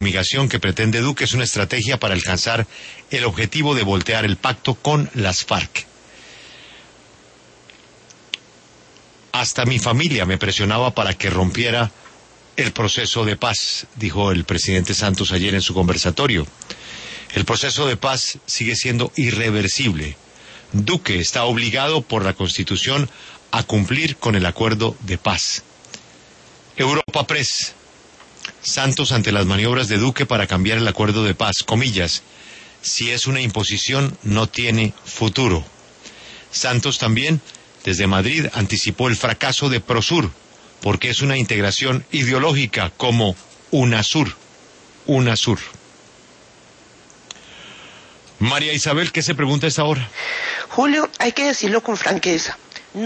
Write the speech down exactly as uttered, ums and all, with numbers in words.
fumigación que pretende Duque es una estrategia para alcanzar el objetivo de voltear el pacto con las FARC. Hasta mi familia me presionaba para que rompiera el proceso de paz, dijo el presidente Santos ayer en su conversatorio. El proceso de paz sigue siendo irreversible. Duque está obligado por la Constitución a cumplir con el acuerdo de paz. Europa Press. Santos ante las maniobras de Duque para cambiar el acuerdo de paz. Comillas. Si es una imposición, no tiene futuro. Santos también, desde Madrid, anticipó el fracaso de Prosur, porque es una integración ideológica como UNASUR. UNASUR. María Isabel, ¿qué se pregunta a esta hora? Julio, hay que decirlo con franqueza.